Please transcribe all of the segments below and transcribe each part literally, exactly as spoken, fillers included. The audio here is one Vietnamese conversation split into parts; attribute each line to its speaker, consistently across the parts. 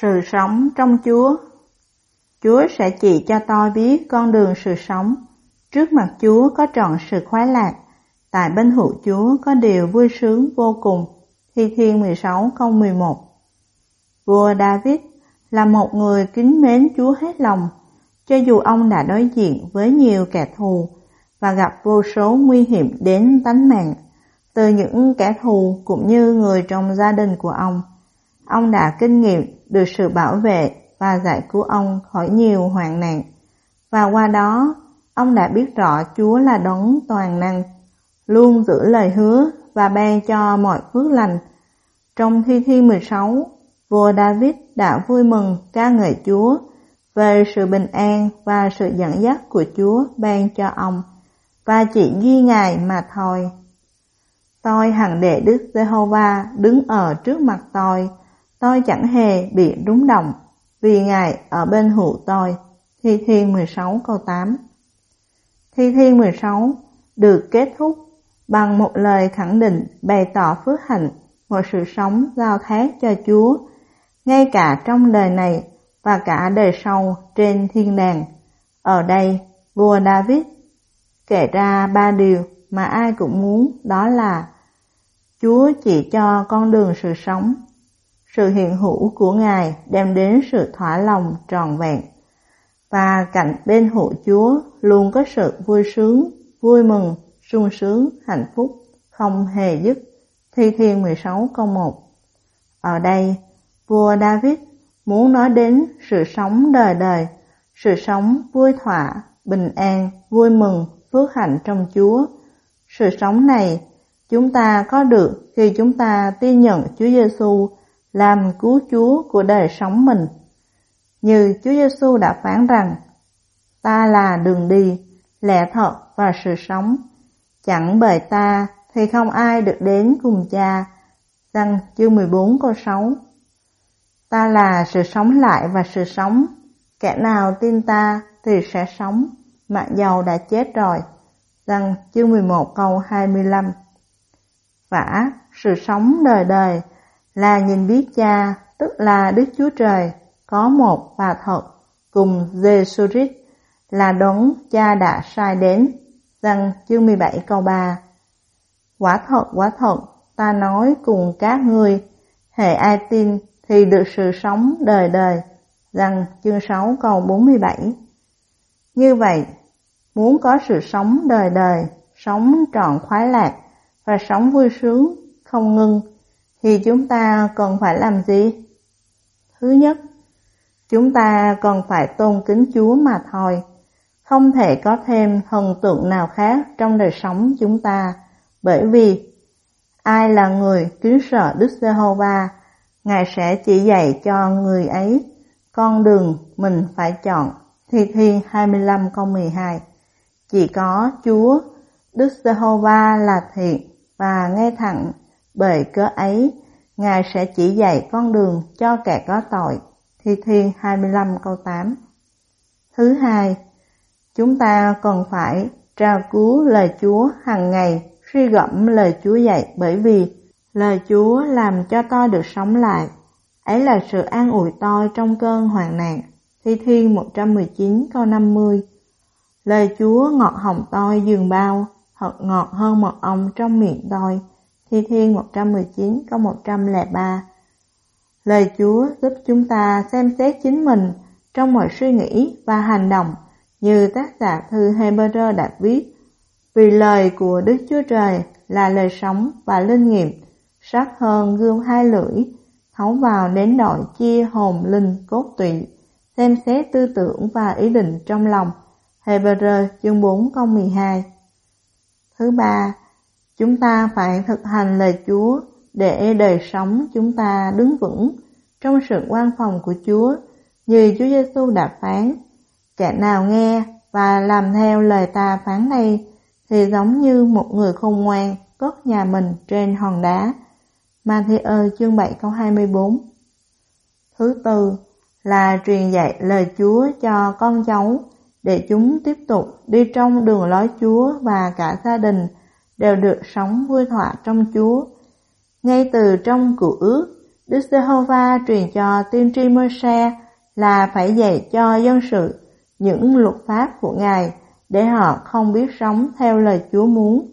Speaker 1: Sự sống trong Chúa. Chúa sẽ chỉ cho tôi biết con đường sự sống. Trước mặt Chúa có trọn sự khoái lạc. Tại bên hữu Chúa có điều vui sướng vô cùng. Thi Thiên mười sáu câu mười một. Vua David là một người kính mến Chúa hết lòng, cho dù ông đã đối diện với nhiều kẻ thù và gặp vô số nguy hiểm đến tánh mạng từ những kẻ thù cũng như người trong gia đình của ông. Ông đã kinh nghiệm được sự bảo vệ và giải cứu ông khỏi nhiều hoạn nạn, và qua đó ông đã biết rõ Chúa là đấng toàn năng, luôn giữ lời hứa và ban cho mọi phước lành. Trong Thi Thiên mười sáu, vua David đã vui mừng ca ngợi Chúa về sự bình an và sự dẫn dắt của Chúa ban cho ông, và chỉ duy Ngài mà thôi. Tôi hằng để Đức Giê-hô-va đứng ở trước mặt tôi, tôi chẳng hề bị rúng động, vì Ngài ở bên hữu tôi. Thi Thiên mười sáu câu tám. Thi Thiên mười sáu được kết thúc bằng một lời khẳng định bày tỏ phước hạnh, một sự sống giao thác cho Chúa, ngay cả trong đời này và cả đời sau trên thiên đàng. Ở đây, vua David kể ra ba điều mà ai cũng muốn, đó là Chúa chỉ cho con đường sự sống, sự hiện hữu của Ngài đem đến sự thỏa lòng trọn vẹn, và cạnh bên hữu Chúa luôn có sự vui sướng, vui mừng, sung sướng, hạnh phúc, không hề dứt. Thi Thiên mười sáu câu một. Ở đây, vua David muốn nói đến sự sống đời đời, sự sống vui thỏa, bình an, vui mừng, phước hạnh trong Chúa. Sự sống này chúng ta có được khi chúng ta tin nhận Chúa Giêsu làm cứu Chúa của đời sống mình. Như Chúa Giêsu đã phán rằng, ta là đường đi, lẽ thật và sự sống, chẳng bởi ta thì không ai được đến cùng Cha. Giăng chương mười bốn câu sáu. Ta là sự sống lại và sự sống, kẻ nào tin ta thì sẽ sống, mặc dầu đã chết rồi. Giăng chương mười một câu hai mươi lăm. Vả, sự sống đời đời là nhìn biết Cha, tức là Đức Chúa Trời, có một và thật, cùng Giê-xu Christ là đấng Cha đã sai đến. Giăng chương mười bảy câu ba. Quả thật, quả thật, ta nói cùng các ngươi, hễ ai tin thì được sự sống đời đời. Giăng chương sáu câu bốn mươi bảy. Như vậy, muốn có sự sống đời đời, sống trọn khoái lạc và sống vui sướng không ngưng, thì chúng ta cần phải làm gì? Thứ nhất, chúng ta cần phải tôn kính Chúa mà thôi. Không thể có thêm thần tượng nào khác trong đời sống chúng ta, bởi vì ai là người kính sợ Đức Giê-hô-va, Ngài sẽ chỉ dạy cho người ấy con đường mình phải chọn. Thi Thiên hai mươi lăm câu mười hai. Chỉ có Chúa, Đức Giê-hô-va là thiện và ngay thẳng, bởi cớ ấy Ngài sẽ chỉ dạy con đường cho kẻ có tội. Thi Thiên hai mươi lăm câu tám. Thứ hai, chúng ta cần phải tra cứu lời Chúa hàng ngày, suy gẫm lời Chúa dạy, bởi vì lời Chúa làm cho tôi được sống lại. Ấy là sự an ủi tôi trong cơn hoạn nạn. Thi Thiên một trăm mười chín câu năm mươi. Lời Chúa ngọt họng tôi dường bao, thật ngọt hơn mật ong trong miệng tôi. Thi Thiên một trăm mười chín câu một trăm lẻ ba. Lời Chúa giúp chúng ta xem xét chính mình trong mọi suy nghĩ và hành động, như tác giả thư Hebrew đã viết. Vì lời của Đức Chúa Trời là lời sống và linh nghiệm, sắc hơn gươm hai lưỡi, thấu vào đến đội chia hồn linh cốt tủy, xem xét tư tưởng và ý định trong lòng. Hebrew chương bốn câu mười hai. Thứ ba, chúng ta phải thực hành lời Chúa để đời sống chúng ta đứng vững trong sự quan phòng của Chúa, như Chúa Giêsu đã phán. Kẻ nào nghe và làm theo lời ta phán này thì giống như một người khôn ngoan cất nhà mình trên hòn đá. Ma-thi-ơ chương bảy câu hai mươi bốn. Thứ tư là truyền dạy lời Chúa cho con cháu, để chúng tiếp tục đi trong đường lối Chúa và cả gia đình đều được sống vui thỏa trong Chúa. Ngay từ trong Cựu Ước, Đức Giê-hô-va truyền cho tiên tri Môi-se là phải dạy cho dân sự những luật pháp của Ngài để họ không biết sống theo lời Chúa muốn.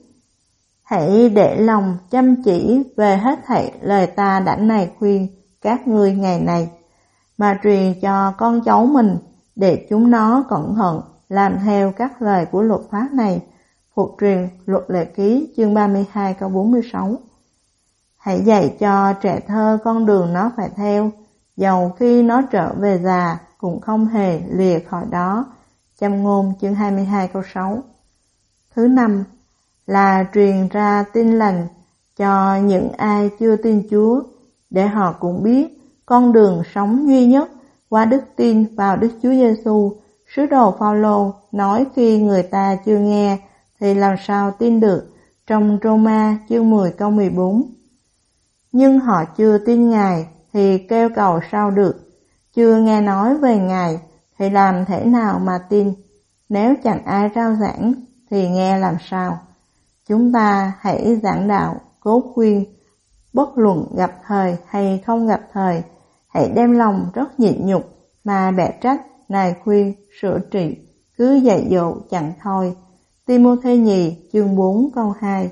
Speaker 1: Hãy để lòng chăm chỉ về hết thảy lời ta đã này khuyên các ngươi ngày này, mà truyền cho con cháu mình để chúng nó cẩn thận làm theo các lời của luật pháp này. Phục truyền Luật Lệ Ký chương ba mươi hai câu bốn mươi sáu. Hãy dạy cho trẻ thơ con đường nó phải theo, dầu khi nó trở về già cũng không hề lìa khỏi đó. Châm ngôn chương hai mươi hai câu sáu. Thứ năm là truyền ra tin lành cho những ai chưa tin Chúa, để họ cũng biết con đường sống duy nhất qua đức tin vào Đức Chúa Giêsu. Sứ đồ Phao-lô nói khi người ta chưa nghe thì làm sao tin được, trong Rô-ma chương mười câu mười bốn. Nhưng họ chưa tin Ngài thì kêu cầu sao được, chưa nghe nói về Ngài thì làm thế nào mà tin? Nếu chẳng ai rao giảng thì nghe làm sao? Chúng ta hãy giảng đạo, cốt khuyên, bất luận gặp thời hay không gặp thời, hãy đem lòng rất nhịn nhục mà bẻ trách, nài khuyên, sửa trị, cứ dạy dỗ chẳng thôi. Ti-mô-thê nhì chương bốn câu hai.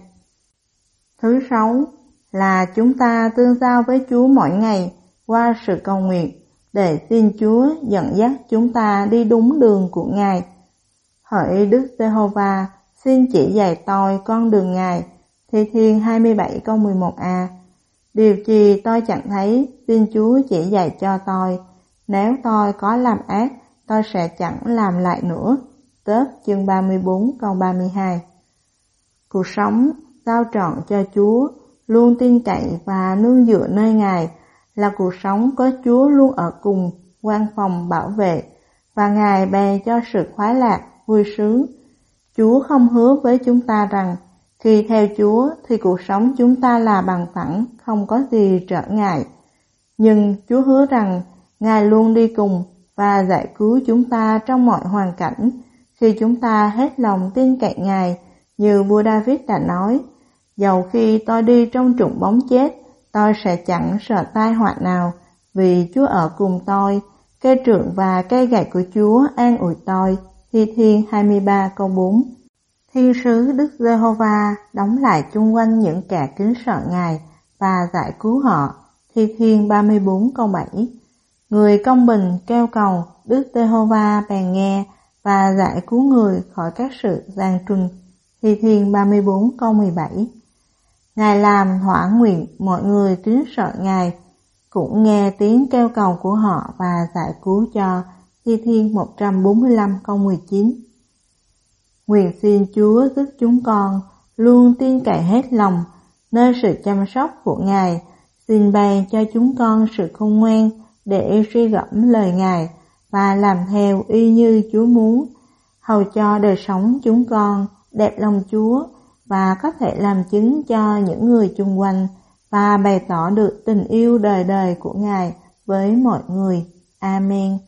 Speaker 1: Thứ sáu là chúng ta tương giao với Chúa mỗi ngày qua sự cầu nguyện, để xin Chúa dẫn dắt chúng ta đi đúng đường của Ngài. Hỡi Đức Giê-hô-va, xin chỉ dạy tôi con đường Ngài. Thi Thiên hai mươi bảy câu mười một a. Điều gì tôi chẳng thấy, xin Chúa chỉ dạy cho tôi. Nếu tôi có làm ác, tôi sẽ chẳng làm lại nữa. Tớp chương ba mươi bốn câu ba mươi hai. Cuộc sống giao trọn cho Chúa, luôn tin cậy và nương dựa nơi Ngài, là cuộc sống có Chúa luôn ở cùng, quan phòng bảo vệ, và Ngài bày cho sự khoái lạc, vui sướng. Chúa không hứa với chúng ta rằng khi theo Chúa thì cuộc sống chúng ta là bằng phẳng, không có gì trở ngại. Nhưng Chúa hứa rằng Ngài luôn đi cùng và giải cứu chúng ta trong mọi hoàn cảnh khi chúng ta hết lòng tin cậy Ngài, như vua David đã nói: dầu khi tôi đi trong trũng bóng chết, tôi sẽ chẳng sợ tai họa nào, vì Chúa ở cùng tôi, cây trượng và cây gậy của Chúa an ủi tôi. Thi Thiên hai mươi ba câu bốn. Thiên sứ Đức Giê-hô-va đóng lại chung quanh những kẻ kính sợ Ngài và giải cứu họ. Thi Thiên ba mươi bốn câu bảy. Người công bình kêu cầu, Đức Giê-hô-va bèn nghe và giải cứu người khỏi các sự gian truân. Thi Thiên ba mươi bốn câu mười bảy. Ngài làm thỏa nguyện mọi người kính sợ Ngài, cũng nghe tiếng kêu cầu của họ và giải cứu cho. Thi Thiên một trăm bốn mươi lăm câu mười chín. Nguyện xin Chúa giúp chúng con luôn tin cậy hết lòng nơi sự chăm sóc của Ngài. Xin bày cho chúng con sự khôn ngoan để suy gẫm lời Ngài và làm theo y như Chúa muốn, hầu cho đời sống chúng con đẹp lòng Chúa và có thể làm chứng cho những người chung quanh và bày tỏ được tình yêu đời đời của Ngài với mọi người. Amen.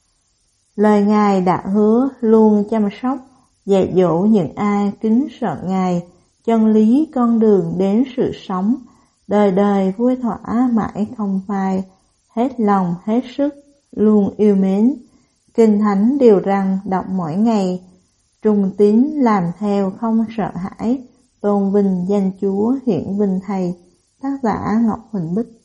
Speaker 1: Lời Ngài đã hứa luôn chăm sóc, dạy dỗ những ai kính sợ Ngài, chân lý con đường đến sự sống, đời đời vui thỏa mãi không phai, hết lòng hết sức luôn yêu mến. Kinh thánh điều răn đọc mỗi ngày, trung tín làm theo không sợ hãi, tôn vinh danh Chúa hiển vinh Thầy. Tác giả Ngọc Huỳnh Bích.